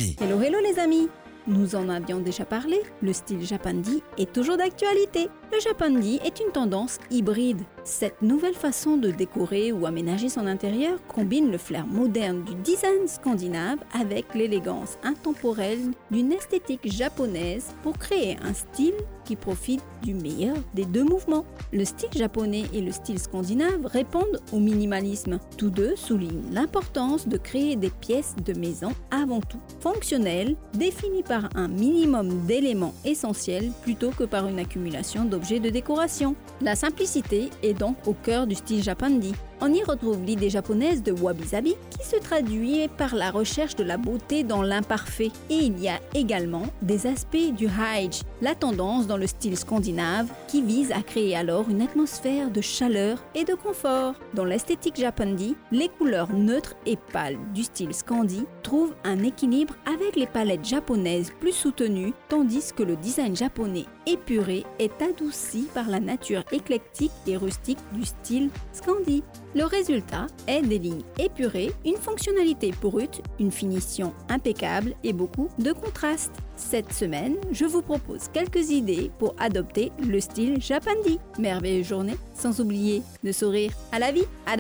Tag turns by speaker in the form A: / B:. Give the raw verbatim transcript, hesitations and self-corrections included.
A: vie.
B: Hello, hello les amis! Nous en avions déjà parlé, le style Japandi est toujours d'actualité. Le Japandi est une tendance hybride. Cette nouvelle façon de décorer ou aménager son intérieur combine le flair moderne du design scandinave avec l'élégance intemporelle d'une esthétique japonaise pour créer un style qui profite du meilleur des deux mouvements. Le style japonais et le style scandinave répondent au minimalisme. Tous deux soulignent l'importance de créer des pièces de maison avant tout fonctionnelles, définies par un minimum d'éléments essentiels plutôt que par une accumulation d'objets de décoration. La simplicité est donc au cœur du style Japandi. On y retrouve l'idée japonaise de wabi-sabi qui se traduit par la recherche de la beauté dans l'imparfait. Et il y a également des aspects du Heiji, la tendance dans le style scandinave qui vise à créer alors une atmosphère de chaleur et de confort. Dans l'esthétique Japandi, les couleurs neutres et pâles du style Scandi trouvent un équilibre avec les palettes japonaises plus soutenues, tandis que le design japonais épuré est adouci par la nature éclectique et rustique du style Scandi. Le résultat est des lignes épurées, une fonctionnalité brute, une finition impeccable et beaucoup de contraste. Cette semaine, je vous propose quelques idées pour adopter le style Japandi. Merveilleuse journée, sans oublier de sourire à la vie. À